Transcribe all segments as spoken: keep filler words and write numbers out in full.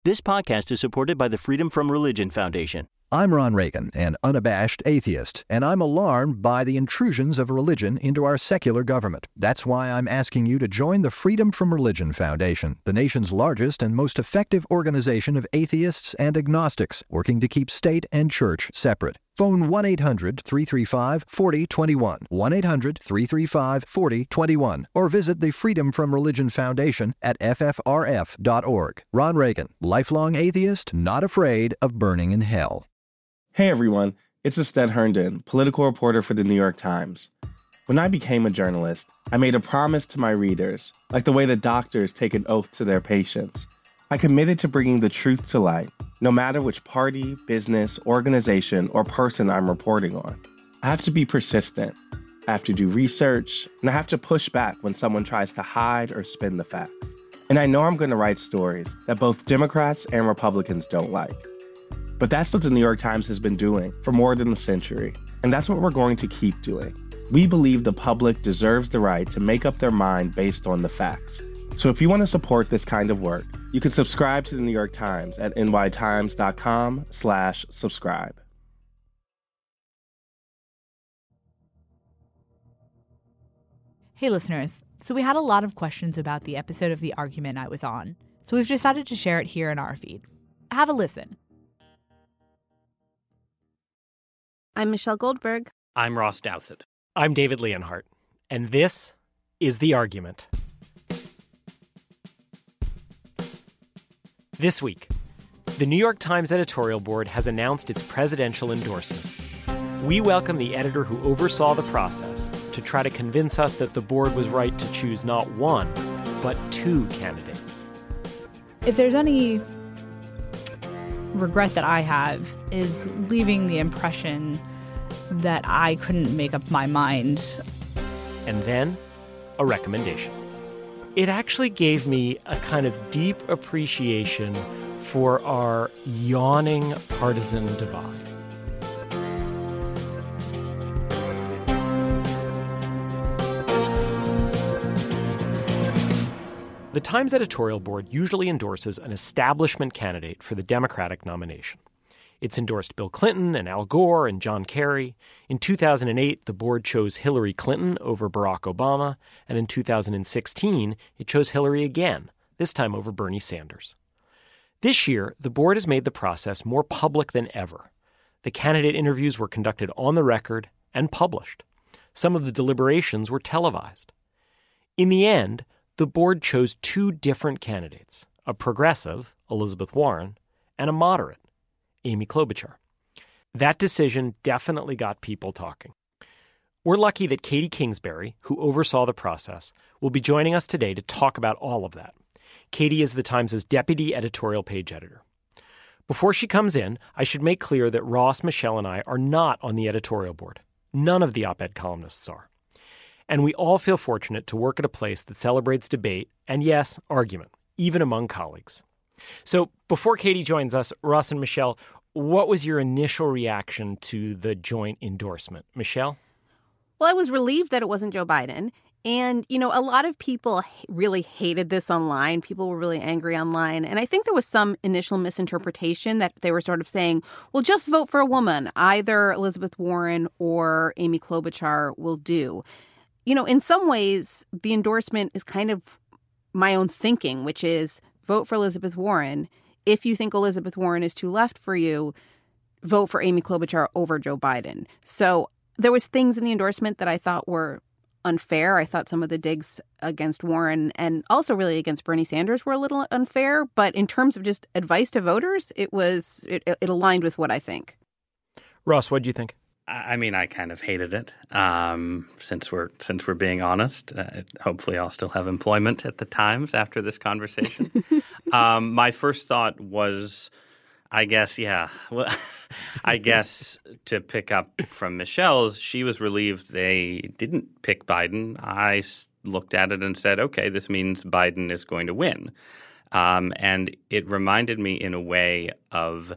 This podcast is supported by the Freedom From Religion Foundation. I'm Ron Reagan, an unabashed atheist, and I'm alarmed by the intrusions of religion into our secular government. That's why I'm asking you to join the Freedom From Religion Foundation, the nation's largest and most effective organization of atheists and agnostics, working to keep state and church separate. Phone one eight hundred, three three five, four zero two one, one eight hundred, three three five, four zero two one, or visit the Freedom From Religion Foundation at f f r f dot org. Ron Reagan, lifelong atheist, not afraid of burning in hell. Hey everyone, it's Astead Herndon, political reporter for the New York Times. When I became a journalist, I made a promise to my readers, like the way that doctors take an oath to their patients. I committed to bringing the truth to light, no matter which party, business, organization, or person I'm reporting on. I have to be persistent, I have to do research, and I have to push back when someone tries to hide or spin the facts. And I know I'm going to write stories that both Democrats and Republicans don't like. But that's what the New York Times has been doing for more than a century, and that's what we're going to keep doing. We believe the public deserves the right to make up their mind based on the facts. So if you want to support this kind of work, you can subscribe to the New York Times at n y times dot com slash subscribe. Hey listeners, so we had a lot of questions about the episode of The Argument I was on, so we've decided to share it here in our feed. Have a listen. I'm Michelle Goldberg. I'm Ross Douthat. I'm David Leonhardt. And this is The Argument. This week, the New York Times editorial board has announced its presidential endorsement. We welcome the editor who oversaw the process to try to convince us that the board was right to choose not one, but two candidates. If there's any regret that I have is leaving the impression that I couldn't make up my mind. And then a recommendation. It actually gave me a kind of deep appreciation for our yawning partisan divide. The Times editorial board usually endorses an establishment candidate for the Democratic nomination. It's endorsed Bill Clinton and Al Gore and John Kerry. In two thousand eight, the board chose Hillary Clinton over Barack Obama, and in two thousand sixteen, it chose Hillary again, this time over Bernie Sanders. This year, the board has made the process more public than ever. The candidate interviews were conducted on the record and published. Some of the deliberations were televised. In the end, the board chose two different candidates, a progressive, Elizabeth Warren, and a moderate, Amy Klobuchar. That decision definitely got people talking. We're lucky that Katie Kingsbury, who oversaw the process, will be joining us today to talk about all of that. Katie is the Times' deputy editorial page editor. Before she comes in, I should make clear that Ross, Michelle, and I are not on the editorial board. None of the op-ed columnists are. And we all feel fortunate to work at a place that celebrates debate and, yes, argument, even among colleagues. So before Katie joins us, Ross and Michelle, what was your initial reaction to the joint endorsement? Michelle? Well, I was relieved that it wasn't Joe Biden. And, you know, a lot of people really hated this online. People were really angry online. And I think there was some initial misinterpretation that they were sort of saying, well, just vote for a woman. Either Elizabeth Warren or Amy Klobuchar will do. You know, in some ways, the endorsement is kind of my own thinking, which is vote for Elizabeth Warren. If you think Elizabeth Warren is too left for you, vote for Amy Klobuchar over Joe Biden. So there was things in the endorsement that I thought were unfair. I thought some of the digs against Warren and also really against Bernie Sanders were a little unfair. But in terms of just advice to voters, it was it, it aligned with what I think. Ross, what do you think? I mean, I kind of hated it. Um, since we're since we're being honest, uh, hopefully I'll still have employment at the Times after this conversation. um, my first thought was, I guess, yeah, well, I guess to pick up from Michelle's, she was relieved they didn't pick Biden. I looked at it and said, okay, this means Biden is going to win. Um, and it reminded me in a way of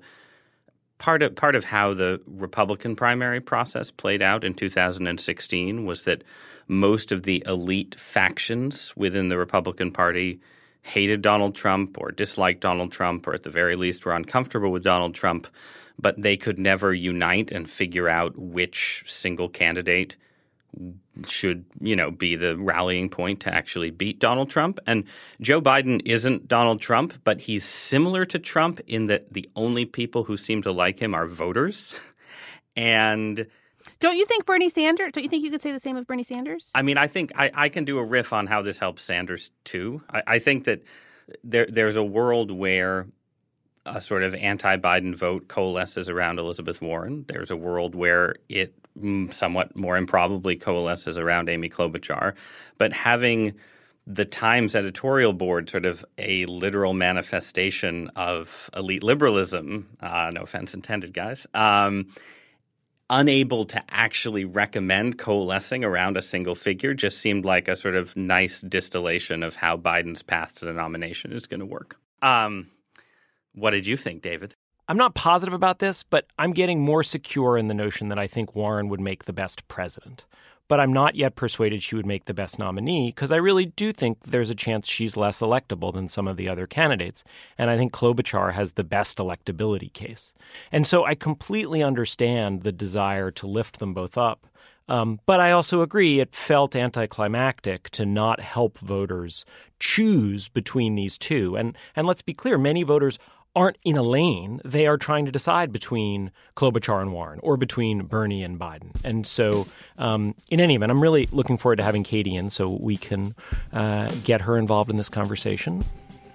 Part of part of how the Republican primary process played out in two thousand sixteen was that most of the elite factions within the Republican Party hated Donald Trump or disliked Donald Trump, or at the very least were uncomfortable with Donald Trump, but they could never unite and figure out which single candidate should, you know, be the rallying point to actually beat Donald Trump. And Joe Biden isn't Donald Trump, but he's similar to Trump in that the only people who seem to like him are voters. And don't you think Bernie Sanders, don't you think you could say the same of Bernie Sanders? I mean, I think I, I can do a riff on how this helps Sanders, too. I, I think that there there's a world where a sort of anti-Biden vote coalesces around Elizabeth Warren. There's a world where it somewhat more improbably coalesces around Amy Klobuchar. But having the Times editorial board sort of a literal manifestation of elite liberalism, uh, no offense intended, guys, um, unable to actually recommend coalescing around a single figure just seemed like a sort of nice distillation of how Biden's path to the nomination is going to work. Um, what did you think, David? I'm not positive about this, but I'm getting more secure in the notion that I think Warren would make the best president. But I'm not yet persuaded she would make the best nominee because I really do think there's a chance she's less electable than some of the other candidates. And I think Klobuchar has the best electability case. And so I completely understand the desire to lift them both up. Um, but I also agree it felt anticlimactic to not help voters choose between these two. And and let's be clear, many voters aren't in a lane. They are trying to decide between Klobuchar and Warren or between Bernie and Biden. And so um, in any event, I'm really looking forward to having Katie in so we can uh, get her involved in this conversation.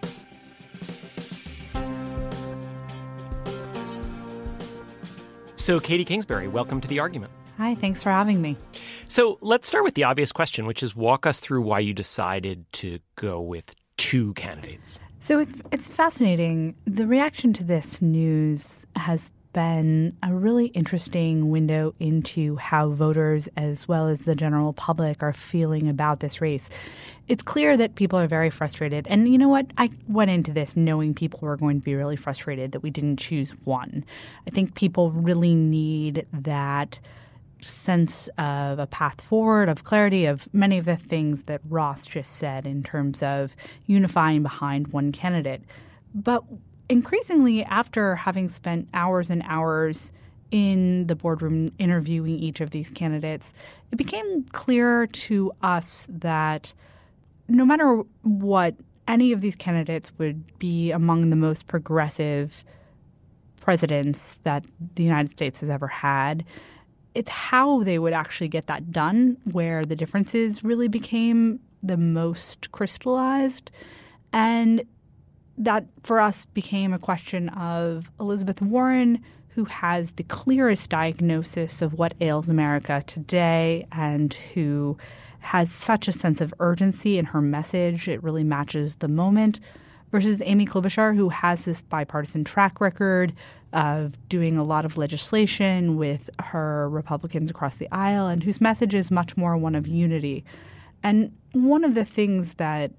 So Katie Kingsbury, welcome to The Argument. Hi, thanks for having me. So let's start with the obvious question, which is walk us through why you decided to go with two candidates. So it's it's fascinating. The reaction to this news has been a really interesting window into how voters as well as the general public are feeling about this race. It's clear that people are very frustrated. And you know what? I went into this knowing people were going to be really frustrated that we didn't choose one. I think people really need that sense of a path forward, of clarity, of many of the things that Ross just said in terms of unifying behind one candidate. But increasingly, after having spent hours and hours in the boardroom interviewing each of these candidates, it became clear to us that no matter what, any of these candidates would be among the most progressive presidents that the United States has ever had. It's how they would actually get that done where the differences really became the most crystallized. And that, for us, became a question of Elizabeth Warren, who has the clearest diagnosis of what ails America today and who has such a sense of urgency in her message. It really matches the moment. Versus Amy Klobuchar, who has this bipartisan track record of doing a lot of legislation with her Republicans across the aisle and whose message is much more one of unity. And one of the things that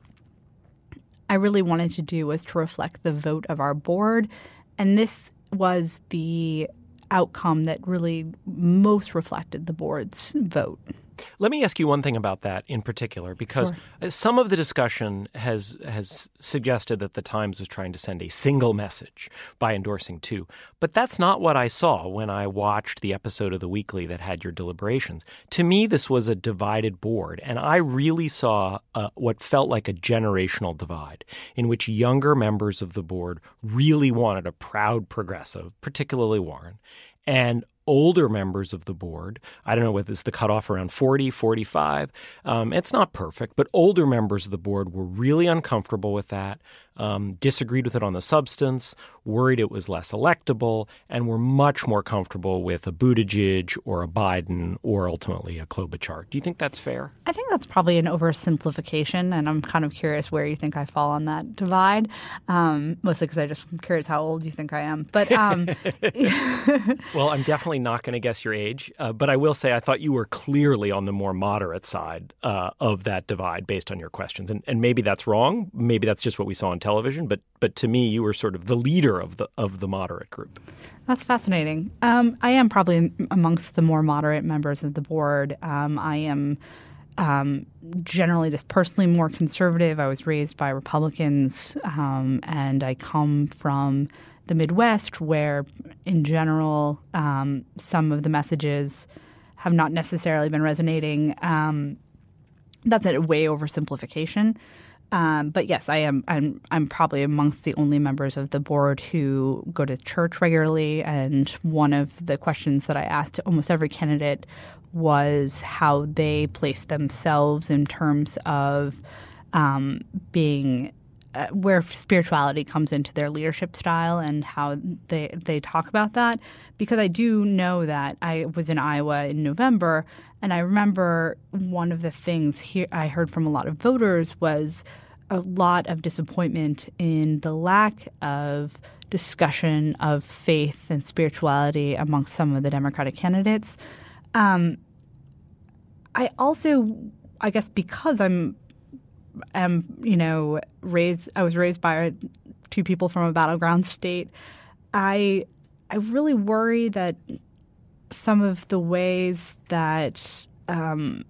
I really wanted to do was to reflect the vote of our board. And this was the outcome that really most reflected the board's vote. Let me ask you one thing about that in particular, because sure. some of the discussion has has suggested that the Times was trying to send a single message by endorsing two. But that's not what I saw when I watched the episode of The Weekly that had your deliberations. To me, this was a divided board, and I really saw uh, what felt like a generational divide in which younger members of the board really wanted a proud progressive, particularly Warren, and older members of the board, I don't know whether it's the cutoff around forty, forty-five. Um, it's not perfect, but older members of the board were really uncomfortable with that, um, disagreed with it on the substance, worried it was less electable, and were much more comfortable with a Buttigieg or a Biden or ultimately a Klobuchar. Do you think that's fair? I think that's probably an oversimplification, and I'm kind of curious where you think I fall on that divide, um, mostly because I just am curious how old you think I am. But um, well, I'm definitely not going to guess your age, uh, but I will say I thought you were clearly on the more moderate side uh, of that divide based on your questions. And, and maybe that's wrong. Maybe that's just what we saw on television. But but to me, you were sort of the leader of the of the moderate group. That's fascinating. Um, I am probably amongst the more moderate members of the board. Um, I am um, generally just personally more conservative. I was raised by Republicans, um, and I come from the Midwest, where in general um, some of the messages have not necessarily been resonating. Um, that's a way oversimplification. Um, but yes, I am. I'm. I'm probably amongst the only members of the board who go to church regularly. And one of the questions that I asked almost every candidate was how they place themselves in terms of um, being uh, where spirituality comes into their leadership style and how they they talk about that. Because I do know that I was in Iowa in November, and I remember one of the things here I heard from a lot of voters was a lot of disappointment in the lack of discussion of faith and spirituality amongst some of the Democratic candidates. Um, I also, I guess, because I'm, am you know, raised. I was raised by two people from a battleground state. I, I really worry that some of the ways that um,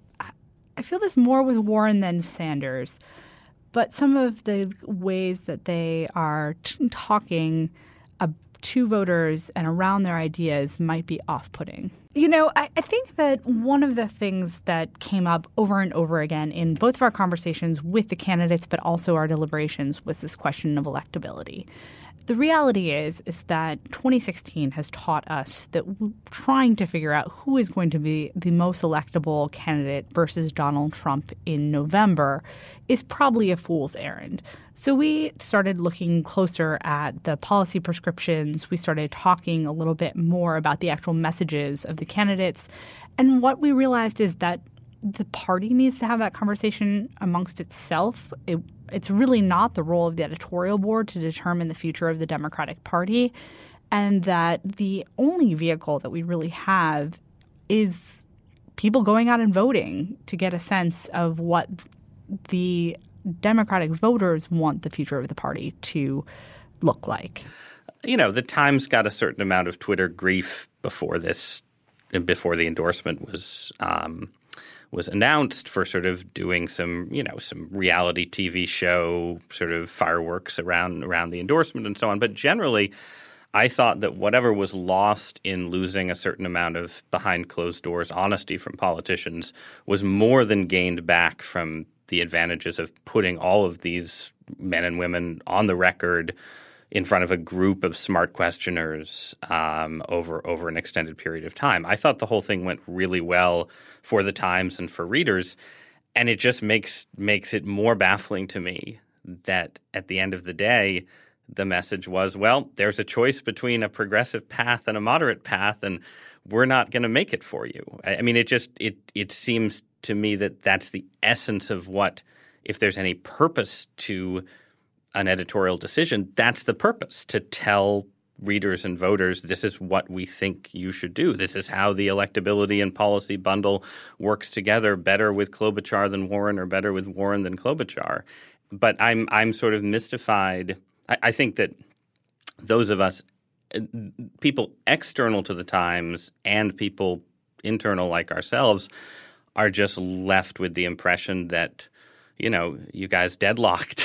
I feel this more with Warren than Sanders, but some of the ways that they are t- talking uh, to voters and around their ideas might be off-putting. You know, I, I think that one of the things that came up over and over again in both of our conversations with the candidates, but also our deliberations, was this question of electability. The reality is, is that twenty sixteen has taught us that trying to figure out who is going to be the most electable candidate versus Donald Trump in November is probably a fool's errand. So we started looking closer at the policy prescriptions. We started talking a little bit more about the actual messages of the candidates. And what we realized is that the party needs to have that conversation amongst itself. It, it's really not the role of the editorial board to determine the future of the Democratic Party, and that the only vehicle that we really have is people going out and voting to get a sense of what the Democratic voters want the future of the party to look like. You know, the Times got a certain amount of Twitter grief before this, before the endorsement was um, was announced for sort of doing some, you know, some reality T V show sort of fireworks around around the endorsement and so on. But generally, I thought that whatever was lost in losing a certain amount of behind closed doors honesty from politicians was more than gained back from the advantages of putting all of these men and women on the record in front of a group of smart questioners um, over over an extended period of time. I thought the whole thing went really well for the Times and for readers, and it just makes makes it more baffling to me that at the end of the day, the message was, well, there's a choice between a progressive path and a moderate path, and we're not going to make it for you. I, I mean, it just it it seems to me that that's the essence of what, if there's any purpose to an editorial decision, that's the purpose, to tell readers and voters, this is what we think you should do. This is how the electability and policy bundle works together, better with Klobuchar than Warren or better with Warren than Klobuchar. But I'm I'm sort of mystified. I, I think that those of us, people external to the Times and people internal like ourselves, are just left with the impression that, you know, you guys deadlocked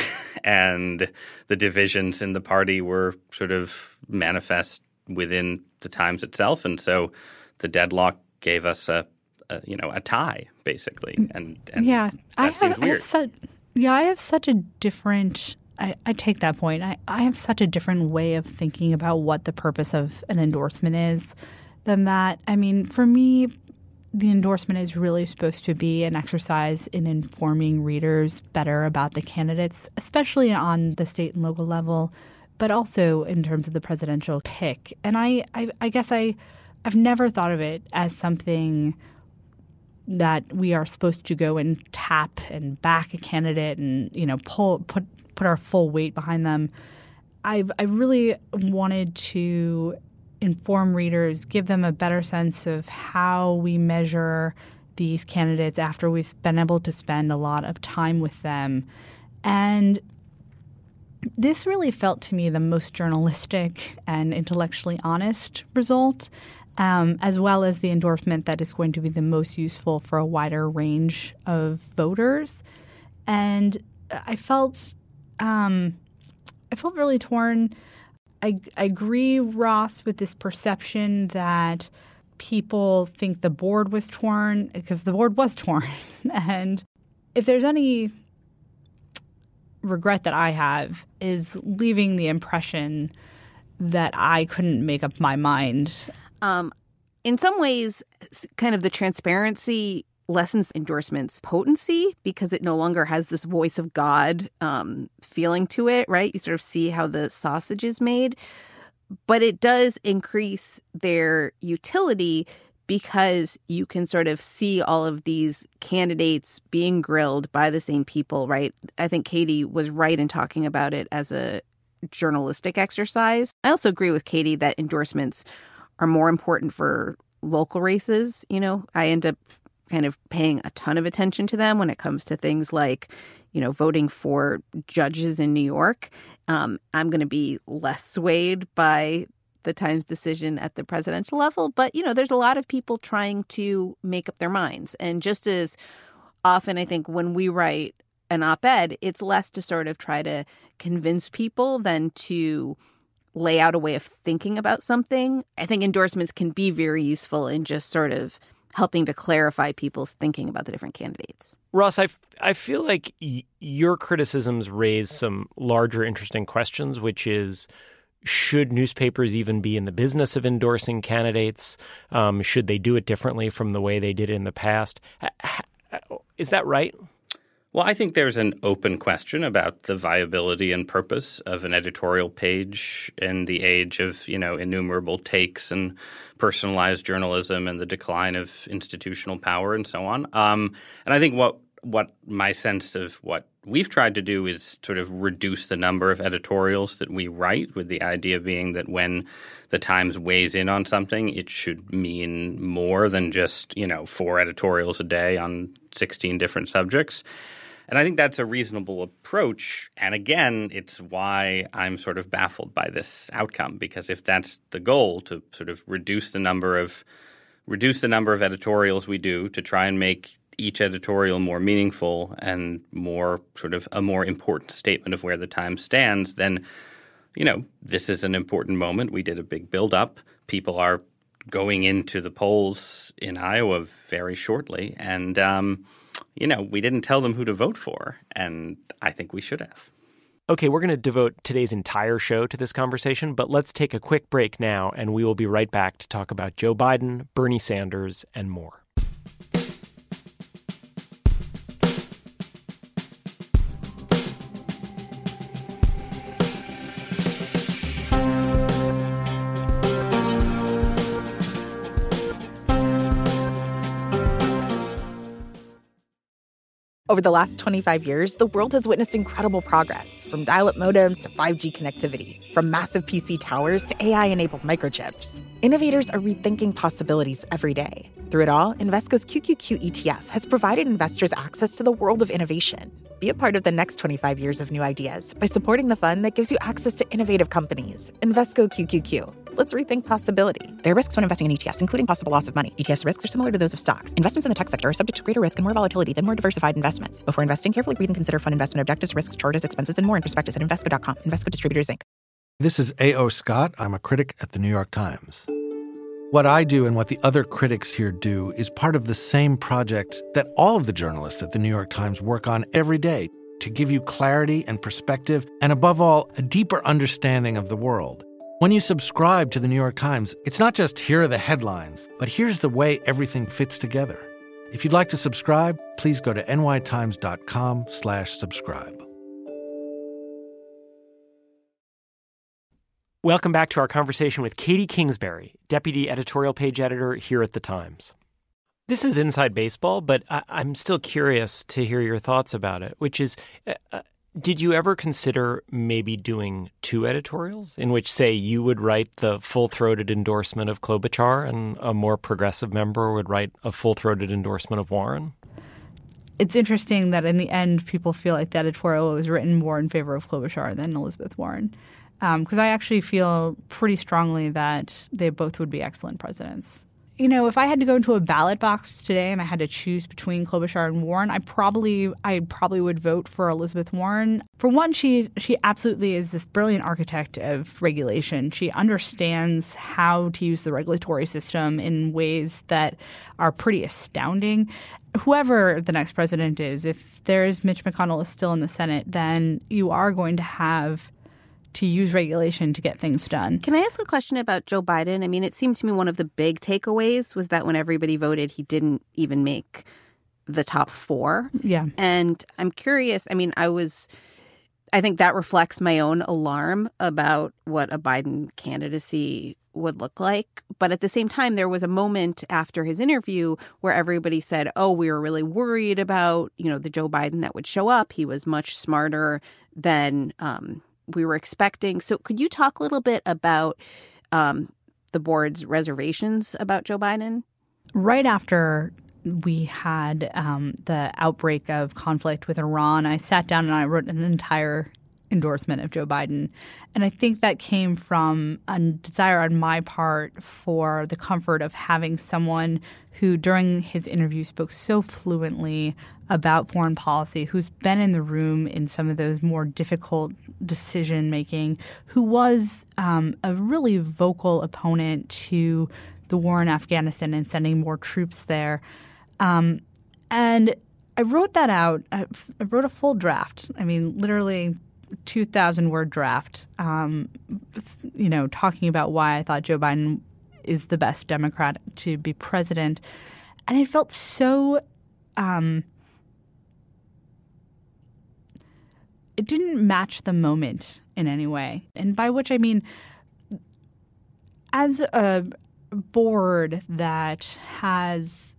and the divisions in the party were sort of manifest within the Times itself. And so the deadlock gave us a, a you know, a tie, basically. And, and yeah, that I seems have, weird. I have such, yeah, I have such a different I, I take that point. I, I have such a different way of thinking about what the purpose of an endorsement is than that. I mean, for me, the endorsement is really supposed to be an exercise in informing readers better about the candidates, especially on the state and local level, but also in terms of the presidential pick. And I, I, I guess I, I've never thought of it as something that we are supposed to go and tap and back a candidate and, you know, pull put put our full weight behind them. I've I really wanted to inform readers, give them a better sense of how we measure these candidates after we've been able to spend a lot of time with them. And this really felt to me the most journalistic and intellectually honest result. um, as well as the endorsement that is going to be the most useful for a wider range of voters. And I felt, um, I felt really torn. I, I agree, Ross, with this perception that people think the board was torn, because the board was torn. And if there's any regret that I have, is leaving the impression that I couldn't make up my mind. Um, in some ways, kind of the transparency lessens endorsements' potency because it no longer has this voice of God um, feeling to it, right? You sort of see how the sausage is made. But it does increase their utility because you can sort of see all of these candidates being grilled by the same people, right? I think Katie was right in talking about it as a journalistic exercise. I also agree with Katie that endorsements are more important for local races. You know, I end up kind of paying a ton of attention to them when it comes to things like, you know, voting for judges in New York. Um, I'm going to be less swayed by the Times decision at the presidential level. But, you know, there's a lot of people trying to make up their minds. And just as often, I think when we write an op-ed, it's less to sort of try to convince people than to lay out a way of thinking about something. I think endorsements can be very useful in just sort of helping to clarify people's thinking about the different candidates. Ross, I, f- I feel like y- your criticisms raise some larger interesting questions, which is, should newspapers even be in the business of endorsing candidates? Um, should they do it differently from the way they did in the past? Is that right? Well, I think there's an open question about the viability and purpose of an editorial page in the age of, you know, innumerable takes and personalized journalism and the decline of institutional power and so on. Um, and I think what what my sense of what we've tried to do is sort of reduce the number of editorials that we write, with the idea being that when the Times weighs in on something, it should mean more than just, you know, four editorials a day on sixteen different subjects. And I think that's a reasonable approach. And again, it's why I'm sort of baffled by this outcome, because if that's the goal, to sort of reduce the number of reduce the number of editorials we do to try and make each editorial more meaningful and more sort of a more important statement of where the Times stands, then, you know, this is an important moment. We did a big build-up. People are going into the polls in Iowa very shortly. And, um, you know, we didn't tell them who to vote for. And I think we should have. Okay, we're going to devote today's entire show to this conversation, but let's take a quick break now, and we will be right back to talk about Joe Biden, Bernie Sanders, and more. Over the last twenty-five years, the world has witnessed incredible progress, from dial-up modems to five G connectivity, from massive P C towers to A I-enabled microchips. Innovators are rethinking possibilities every day. Through it all, Invesco's Q Q Q E T F has provided investors access to the world of innovation. Be a part of the next twenty-five years of new ideas by supporting the fund that gives you access to innovative companies. Invesco Q Q Q. Let's rethink possibility. There are risks when investing in E T Fs, including possible loss of money. E T Fs risks are similar to those of stocks. Investments in the tech sector are subject to greater risk and more volatility than more diversified investments. Before investing, carefully read and consider fund investment objectives, risks, charges, expenses, and more in prospectus at Invesco dot com. Invesco Distributors, Incorporated. This is A O. Scott. I'm a critic at the New York Times. What I do and what the other critics here do is part of the same project that all of the journalists at the New York Times work on every day, to give you clarity and perspective, and above all, a deeper understanding of the world. When you subscribe to the New York Times, it's not just here are the headlines, but here's the way everything fits together. If you'd like to subscribe, please go to N Y Times dot com slash subscribe. Welcome back to our conversation with Katie Kingsbury, Deputy Editorial Page Editor here at The Times. This is Inside Baseball, but I- I'm still curious to hear your thoughts about it, which is, uh, did you ever consider maybe doing two editorials in which, say, you would write the full-throated endorsement of Klobuchar and a more progressive member would write a full-throated endorsement of Warren? It's interesting that in the end, people feel like the editorial was written more in favor of Klobuchar than Elizabeth Warren. because um, I actually feel pretty strongly that they both would be excellent presidents. You know, if I had to go into a ballot box today and I had to choose between Klobuchar and Warren, I probably I probably would vote for Elizabeth Warren. For one, she she absolutely is this brilliant architect of regulation. She understands how to use the regulatory system in ways that are pretty astounding. Whoever the next president is, if there's Mitch McConnell is still in the Senate, then you are going to have to use regulation to get things done. Can I ask a question about Joe Biden? I mean, it seemed to me one of the big takeaways was that when everybody voted, he didn't even make the top four. Yeah. And I'm curious, I mean, I was, I think that reflects my own alarm about what a Biden candidacy would look like. But at the same time, there was a moment after his interview where everybody said, oh, we were really worried about, you know, the Joe Biden that would show up. He was much smarter than um we were expecting. So could you talk a little bit about um, the board's reservations about Joe Biden? Right after we had um, the outbreak of conflict with Iran, I sat down and I wrote an entire endorsement of Joe Biden. And I think that came from a desire on my part for the comfort of having someone who during his interview spoke so fluently about foreign policy, who's been in the room in some of those more difficult decision making, who was um, a really vocal opponent to the war in Afghanistan and sending more troops there. Um, and I wrote that out. I wrote a full draft. I mean, literally two thousand word draft, um, you know, talking about why I thought Joe Biden is the best Democrat to be president. And it felt so um, – it didn't match the moment in any way. And by which I mean as a board that has,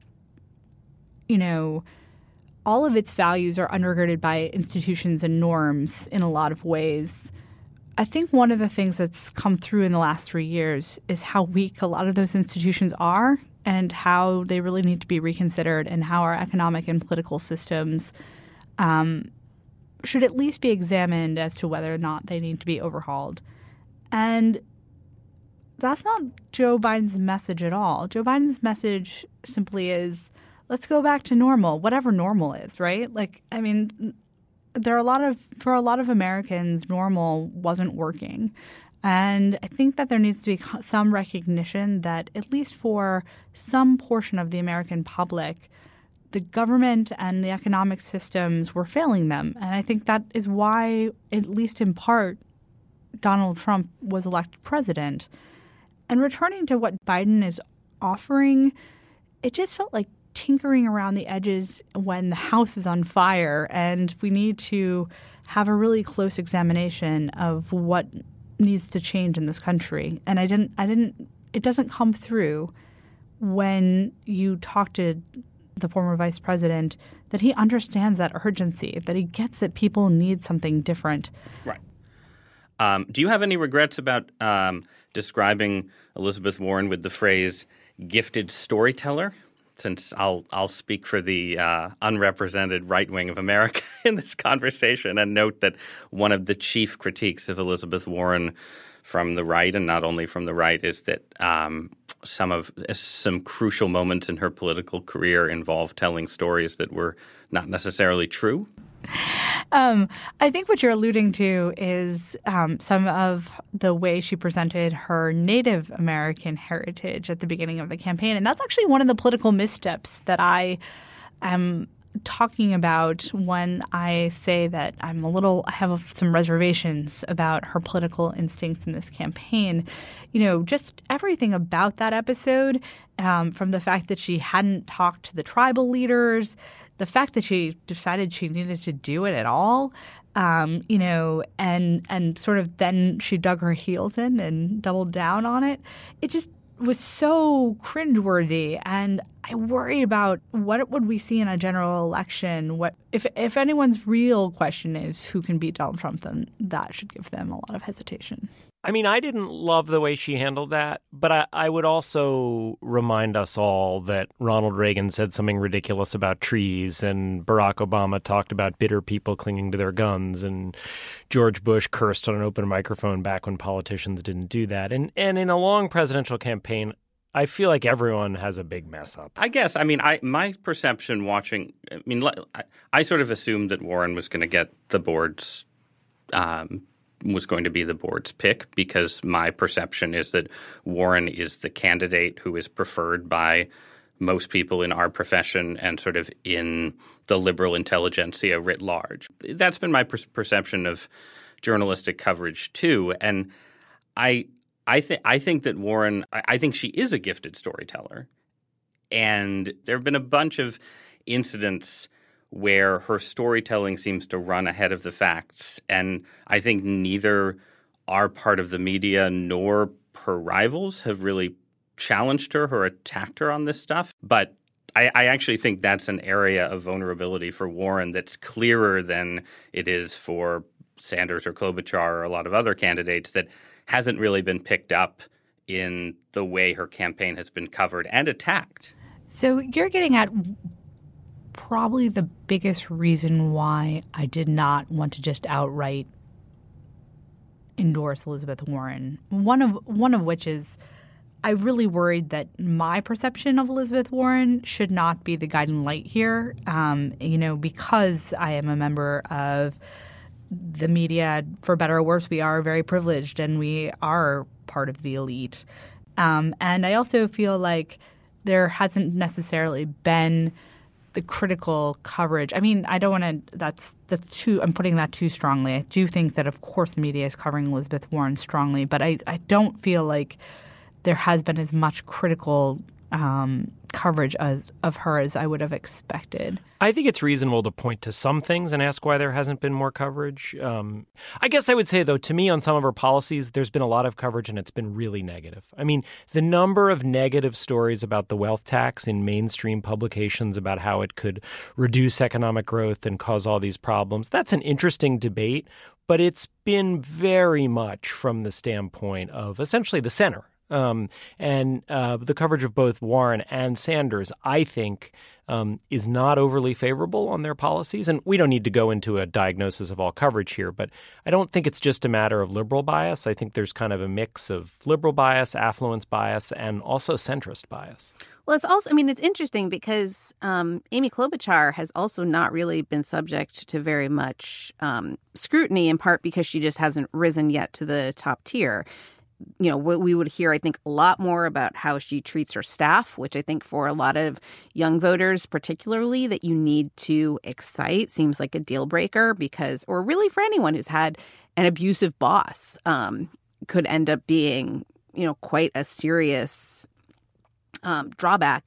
you know – all of its values are undergirded by institutions and norms in a lot of ways. I think one of the things that's come through in the last three years is how weak a lot of those institutions are and how they really need to be reconsidered and how our economic and political systems um, should at least be examined as to whether or not they need to be overhauled. And that's not Joe Biden's message at all. Joe Biden's message simply is, let's go back to normal, whatever normal is, right? Like, I mean, there are a lot of, for a lot of Americans, normal wasn't working. And I think that there needs to be some recognition that at least for some portion of the American public, the government and the economic systems were failing them. And I think that is why, at least in part, Donald Trump was elected president. And returning to what Biden is offering, it just felt like tinkering around the edges when the house is on fire, and we need to have a really close examination of what needs to change in this country. And I didn't, I didn't, it doesn't come through when you talk to the former vice president that he understands that urgency, that he gets that people need something different. Right. Um, do you have any regrets about um, describing Elizabeth Warren with the phrase gifted storyteller? Since I'll I'll speak for the uh, unrepresented right wing of America in this conversation and note that one of the chief critiques of Elizabeth Warren from the right, and not only from the right, is that um, some of some crucial moments in her political career involve telling stories that were not necessarily true. Um, I think what you're alluding to is um, some of the way she presented her Native American heritage at the beginning of the campaign. And that's actually one of the political missteps that I am talking about when I say that I'm a little – I have some reservations about her political instincts in this campaign. You know, just everything about that episode, um, from the fact that she hadn't talked to the tribal leaders – the fact that she decided she needed to do it at all, um, you know, and and sort of then she dug her heels in and doubled down on it. It just was so cringeworthy. And I worry about what would we see in a general election. What if if anyone's real question is who can beat Donald Trump, then that should give them a lot of hesitation. I mean, I didn't love the way she handled that, but I, I would also remind us all that Ronald Reagan said something ridiculous about trees, and Barack Obama talked about bitter people clinging to their guns, and George Bush cursed on an open microphone back when politicians didn't do that. And and in a long presidential campaign, I feel like everyone has a big mess up. I guess. I mean, I my perception watching, I mean, I, I sort of assumed that Warren was going to get the board's um was going to be the board's pick, because my perception is that Warren is the candidate who is preferred by most people in our profession and sort of in the liberal intelligentsia writ large. That's been my per- perception of journalistic coverage too. And I I think I think that Warren, I, I think she is a gifted storyteller. And there have been a bunch of incidents where her storytelling seems to run ahead of the facts. And I think neither our part of the media nor her rivals have really challenged her or attacked her on this stuff. But I, I actually think that's an area of vulnerability for Warren that's clearer than it is for Sanders or Klobuchar or a lot of other candidates, that hasn't really been picked up in the way her campaign has been covered and attacked. So you're getting at probably the biggest reason why I did not want to just outright endorse Elizabeth Warren. One of one of which is I really worried that my perception of Elizabeth Warren should not be the guiding light here. Um, you know, because I am a member of the media, for better or worse, we are very privileged and we are part of the elite. Um, and I also feel like there hasn't necessarily been the critical coverage. I mean, I don't want to – that's that's too – I'm putting that too strongly. I do think that, of course, the media is covering Elizabeth Warren strongly, but I, I don't feel like there has been as much critical um, coverage as, of her as I would have expected. I think it's reasonable to point to some things and ask why there hasn't been more coverage. Um, I guess I would say, though, to me, on some of her policies, there's been a lot of coverage and it's been really negative. I mean, the number of negative stories about the wealth tax in mainstream publications about how it could reduce economic growth and cause all these problems, that's an interesting debate, but it's been very much from the standpoint of essentially the center. Um, and uh, the coverage of both Warren and Sanders, I think, um, is not overly favorable on their policies. And we don't need to go into a diagnosis of all coverage here, but I don't think it's just a matter of liberal bias. I think there's kind of a mix of liberal bias, affluence bias, and also centrist bias. Well, it's also, I mean, it's interesting because um, Amy Klobuchar has also not really been subject to very much um, scrutiny, in part because she just hasn't risen yet to the top tier. You know, we would hear, I think, a lot more about how she treats her staff, which I think for a lot of young voters, particularly, that you need to excite seems like a deal breaker because, or really for anyone who's had an abusive boss, um, could end up being, you know, quite a serious um, drawback.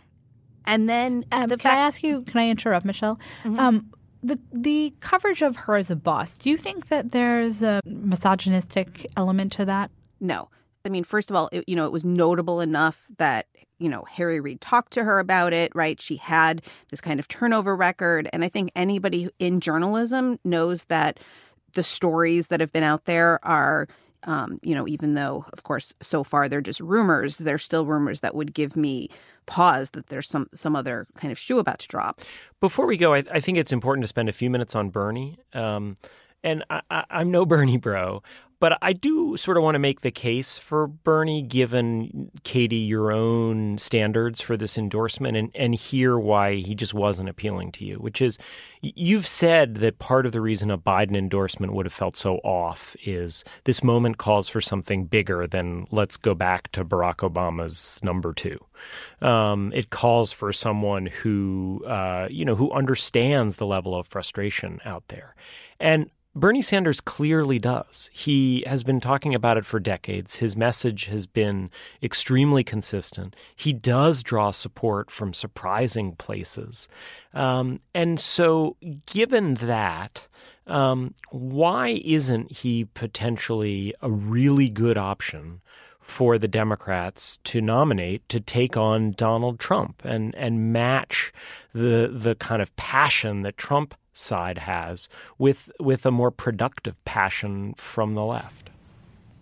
And then um, the can fact- I ask you, can I interrupt, Michelle? Mm-hmm. Um, The the coverage of her as a boss, do you think that there's a misogynistic element to that? No. I mean, first of all, it, you know, it was notable enough that, you know, Harry Reid talked to her about it, right? She had this kind of turnover record. And I think anybody in journalism knows that the stories that have been out there are, um, you know, even though, of course, so far they're just rumors, they're still rumors that would give me pause that there's some some other kind of shoe about to drop. Before we go, I, I think it's important to spend a few minutes on Bernie. Um, and I, I, I'm no Bernie bro, but I do sort of want to make the case for Bernie, given, Katie, your own standards for this endorsement, and, and hear why he just wasn't appealing to you, which is you've said that part of the reason a Biden endorsement would have felt so off is this moment calls for something bigger than let's go back to Barack Obama's number two. Um, it calls for someone who, uh, you know, who understands the level of frustration out there. And Bernie Sanders clearly does. He has been talking about it for decades. His message has been extremely consistent. He does draw support from surprising places. Um, and so given that, um, why isn't he potentially a really good option for the Democrats to nominate to take on Donald Trump and, and match the the kind of passion that Trump side has with with a more productive passion from the left?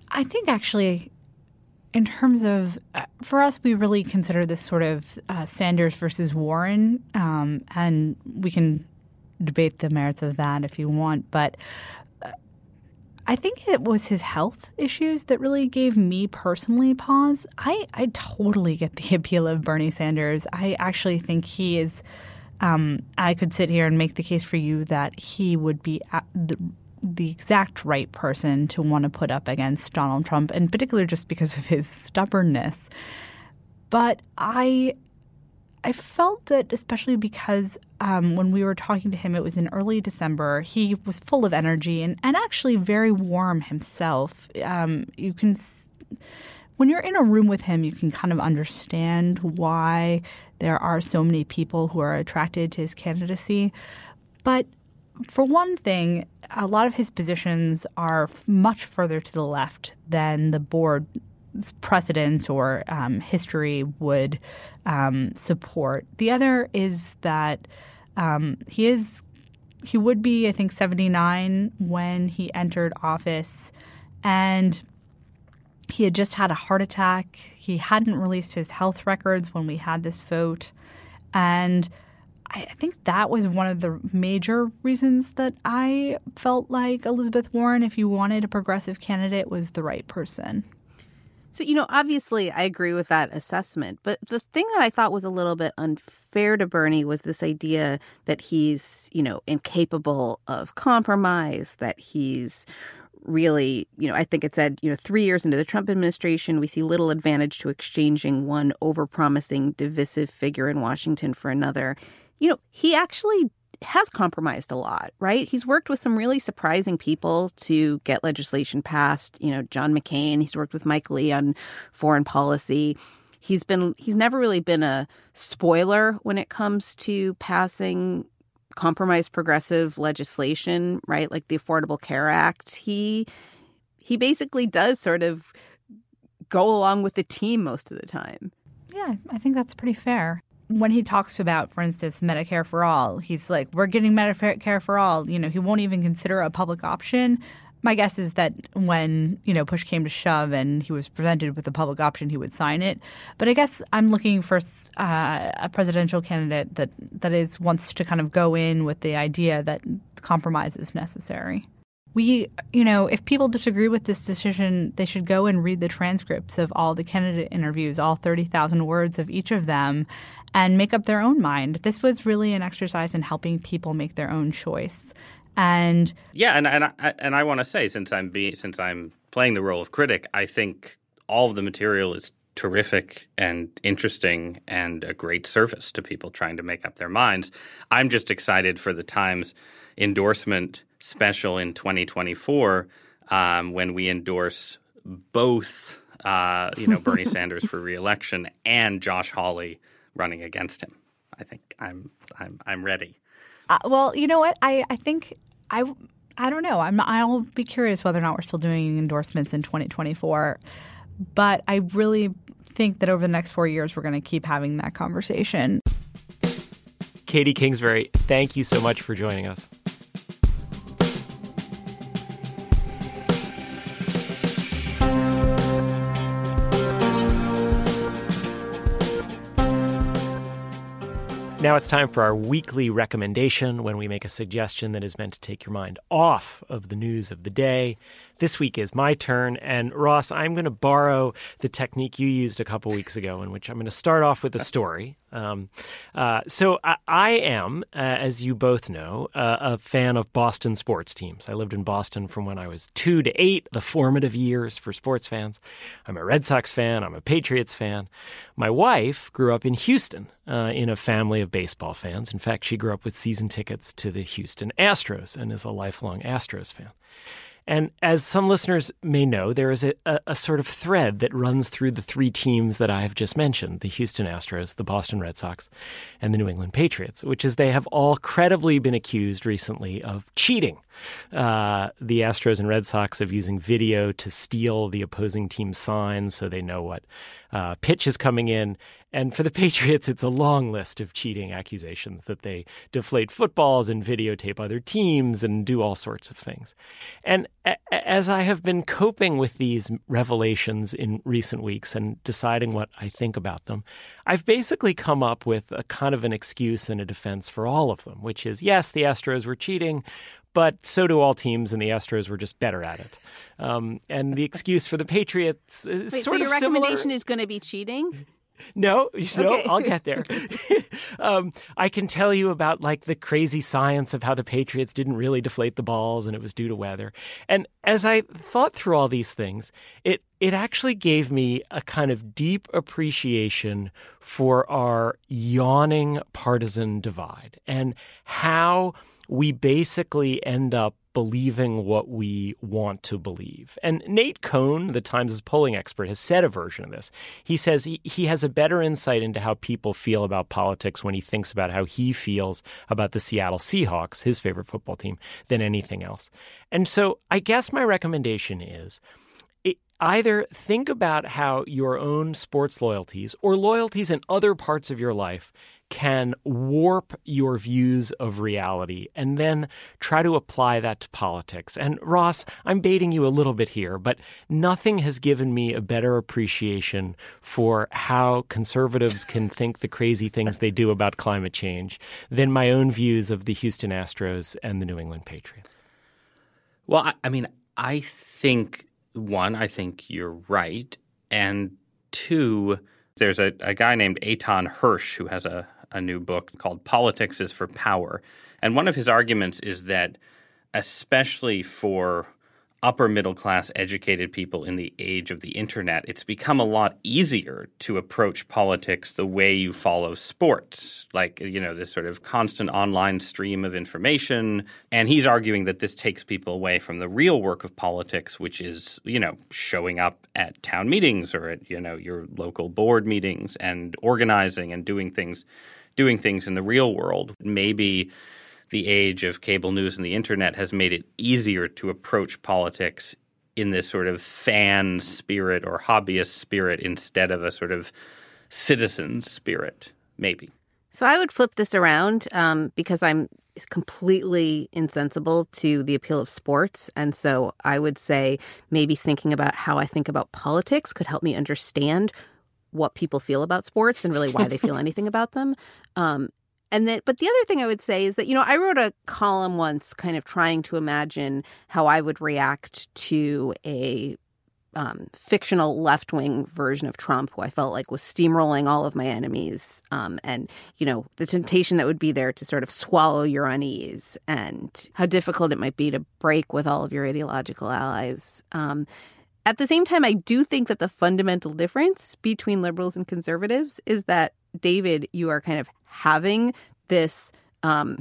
I think actually, in terms of, uh, for us, we really consider this sort of uh, Sanders versus Warren, um, and we can debate the merits of that if you want, but uh, I think it was his health issues that really gave me personally pause. I, I totally get the appeal of Bernie Sanders. I actually think he is, um, I could sit here and make the case for you that he would be at the the exact right person to want to put up against Donald Trump, in particular just because of his stubbornness. But I I felt that, especially because um, when we were talking to him, it was in early December, he was full of energy and, and actually very warm himself. Um, you can, when you're in a room with him, you can kind of understand why there are so many people who are attracted to his candidacy. But for one thing, a lot of his positions are much further to the left than the board's precedent or um, history would um, support. The other is that um, he is he would be, I think, seventy-nine when he entered office, and he had just had a heart attack. He hadn't released his health records when we had this vote, and I think that was one of the major reasons that I felt like Elizabeth Warren, if you wanted a progressive candidate, was the right person. So, you know, obviously I agree with that assessment. But the thing that I thought was a little bit unfair to Bernie was this idea that he's, you know, incapable of compromise, that he's really, you know, I think it said, you know, three years into the Trump administration, we see little advantage to exchanging one overpromising, divisive figure in Washington for another. You know, he actually has compromised a lot, right? He's worked with some really surprising people to get legislation passed. You know, John McCain, he's worked with Mike Lee on foreign policy. He's been he's never really been a spoiler when it comes to passing compromised progressive legislation, right? Like the Affordable Care Act. He he basically does sort of go along with the team most of the time. Yeah, I think that's pretty fair. When he talks about, for instance, Medicare for all, he's like, we're getting Medicare for all. You know, he won't even consider a public option. My guess is that when, you know, push came to shove and he was presented with a public option, he would sign it. But I guess I'm looking for uh, a presidential candidate that, that is wants to kind of go in with the idea that compromise is necessary. We, you know, if people disagree with this decision, they should go and read the transcripts of all the candidate interviews, all thirty thousand words of each of them, and make up their own mind. This was really an exercise in helping people make their own choice. And yeah, and and I, and I want to say, since I'm being since I'm playing the role of critic, I think all of the material is terrific and interesting and a great service to people trying to make up their minds. I'm just excited for the Times endorsement special in twenty twenty-four um, when we endorse both, uh, you know, Bernie Sanders for re-election and Josh Hawley running against him. I think I'm I'm I'm ready. Uh, well, you know what? I, I think I I don't know. I'm I'll be curious whether or not we're still doing endorsements in twenty twenty-four. But I really think that over the next four years, we're going to keep having that conversation. Katie Kingsbury, thank you so much for joining us. Now it's time for our weekly recommendation, when we make a suggestion that is meant to take your mind off of the news of the day. This week is my turn, and Ross, I'm going to borrow the technique you used a couple weeks ago, in which I'm going to start off with a story. Um, uh, so I, I am, uh, as you both know, uh, a fan of Boston sports teams. I lived in Boston from when I was two to eight, the formative years for sports fans. I'm a Red Sox fan. I'm a Patriots fan. My wife grew up in Houston uh, in a family of baseball fans. In fact, she grew up with season tickets to the Houston Astros and is a lifelong Astros fan. And as some listeners may know, there is a, a, a sort of thread that runs through the three teams that I have just mentioned, the Houston Astros, the Boston Red Sox, and the New England Patriots, which is they have all credibly been accused recently of cheating. Uh, the Astros and Red Sox of using video to steal the opposing team's signs so they know what uh, pitch is coming in, And for the Patriots, it's a long list of cheating accusations that they deflate footballs and videotape other teams and do all sorts of things. And a- as I have been coping with these revelations in recent weeks and deciding what I think about them, I've basically come up with a kind of an excuse and a defense for all of them, which is, yes, the Astros were cheating, but so do all teams, and the Astros were just better at it. Um, and the excuse for the Patriots is Wait, sort so your of similar. recommendation is going to be cheating? No, no, Okay. I'll get there. um, I can tell you about like the crazy science of how the Patriots didn't really deflate the balls and it was due to weather. And as I thought through all these things, it it actually gave me a kind of deep appreciation for our yawning partisan divide and how we basically end up believing what we want to believe. And Nate Cohn, the Times' polling expert, has said a version of this. He says he, he has a better insight into how people feel about politics when he thinks about how he feels about the Seattle Seahawks, his favorite football team, than anything else. And so I guess my recommendation is it, either think about how your own sports loyalties or loyalties in other parts of your life can warp your views of reality and then try to apply that to politics. And Ross, I'm baiting you a little bit here, but nothing has given me a better appreciation for how conservatives can think the crazy things they do about climate change than my own views of the Houston Astros and the New England Patriots. Well, I, I mean, I think, one, I think you're right. And two, there's a, a guy named Eitan Hirsch who has a a new book called Politics is for Power. And one of his arguments is that especially for upper middle class educated people in the age of the internet, it's become a lot easier to approach politics the way you follow sports, like, you know, this sort of constant online stream of information. And he's arguing that this takes people away from the real work of politics, which is, you know, showing up at town meetings or at, you know, your local board meetings and organizing and doing things doing things in the real world. Maybe the age of cable news and the internet has made it easier to approach politics in this sort of fan spirit or hobbyist spirit instead of a sort of citizen spirit, maybe. So I would flip this around um, because I'm completely insensible to the appeal of sports. And so I would say maybe thinking about how I think about politics could help me understand what people feel about sports and really why they feel anything about them. Um, and then, but the other thing I would say is that, you know, I wrote a column once kind of trying to imagine how I would react to a um, fictional left-wing version of Trump who I felt like was steamrolling all of my enemies. Um, and, you know, the temptation that would be there to sort of swallow your unease and how difficult it might be to break with all of your ideological allies. Um At the same time, I do think that the fundamental difference between liberals and conservatives is that, David, you are kind of having this um,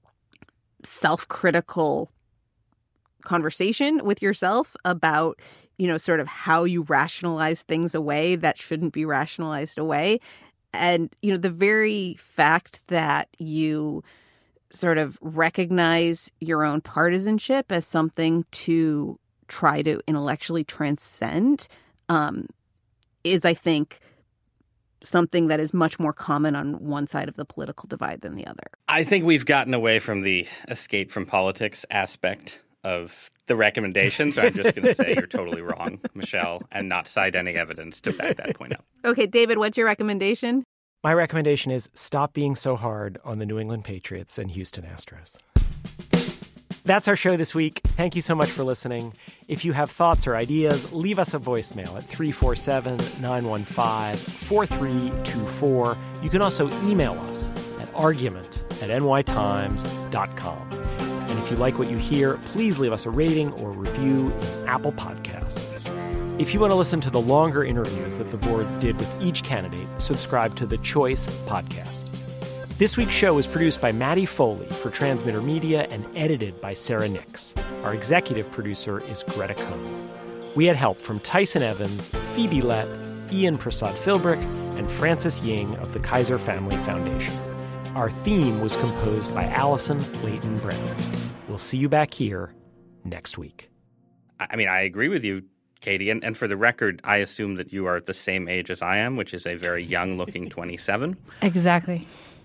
self-critical conversation with yourself about, you know, sort of how you rationalize things away that shouldn't be rationalized away. And, you know, the very fact that you sort of recognize your own partisanship as something to try to intellectually transcend um, is, I think, something that is much more common on one side of the political divide than the other. I think we've gotten away from the escape from politics aspect of the recommendation, so I'm just going to say you're totally wrong, Michelle, and not cite any evidence to back that point up. Okay, David, what's your recommendation? My recommendation is stop being so hard on the New England Patriots and Houston Astros. That's our show this week. Thank you so much for listening. If you have thoughts or ideas, leave us a voicemail at three four seven, nine one five, four three two four. You can also email us at argument at n y times dot com. And if you like what you hear, please leave us a rating or review in Apple Podcasts. If you want to listen to the longer interviews that the board did with each candidate, subscribe to the Choice podcast. This week's show was produced by Maddie Foley for Transmitter Media and edited by Sarah Nix. Our executive producer is Greta Cohn. We had help from Tyson Evans, Phoebe Lett, Ian Prasad Philbrick, and Francis Ying of the Kaiser Family Foundation. Our theme was composed by Allison Leighton Brown. We'll see you back here next week. I mean, I agree with you Katie. And, and for the record, I assume that you are the same age as I am, which is a very young-looking twenty-seven. Exactly.